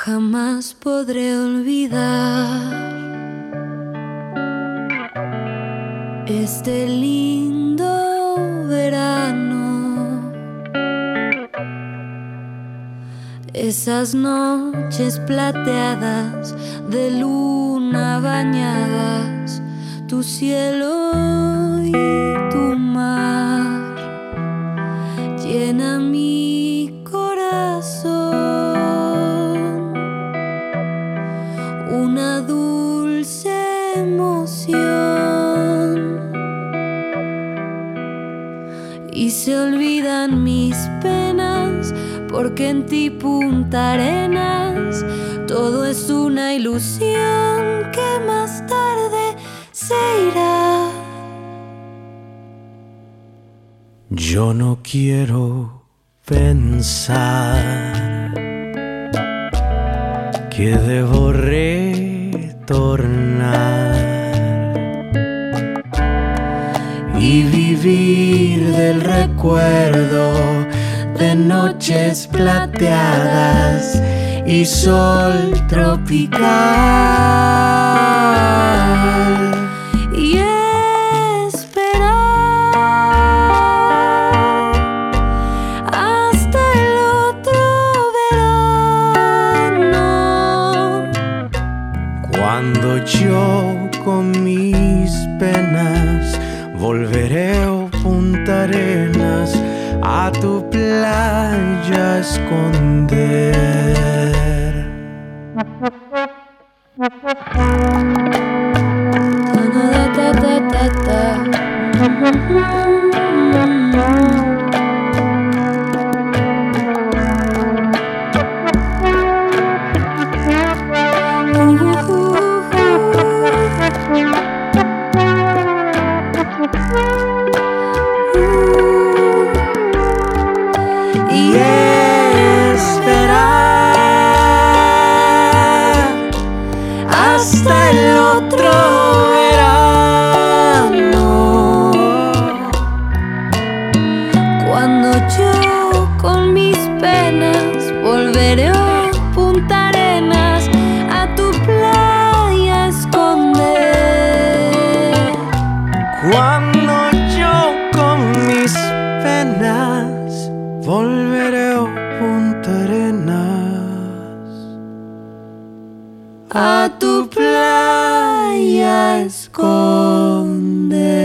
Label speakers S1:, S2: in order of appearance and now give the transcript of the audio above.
S1: Jamás podré olvidar este lindo verano, esas noches plateadas de luna bañadas, tu cielo y tu mar llena mi corazón. Una dulce emoción y se olvidan mis penas, porque en ti, Punta Arenas, todo es una ilusión que más tarde se irá.
S2: Yo no quiero pensar que debo retornar y vivir del recuerdo de noches plateadas y sol tropical.
S1: Y esperar hasta el otro verano,
S2: cuando yo con mis penas volveré a Punta Arenas, a tu playa a esconder.
S1: Y
S2: esperar
S1: hasta el otro verano, cuando yo con mis penas volveré a Punta Arenas, a tu playa a esconder.
S2: Cuando yo con mis penas volveré a Punta Arenas,
S1: A tu playa a esconder.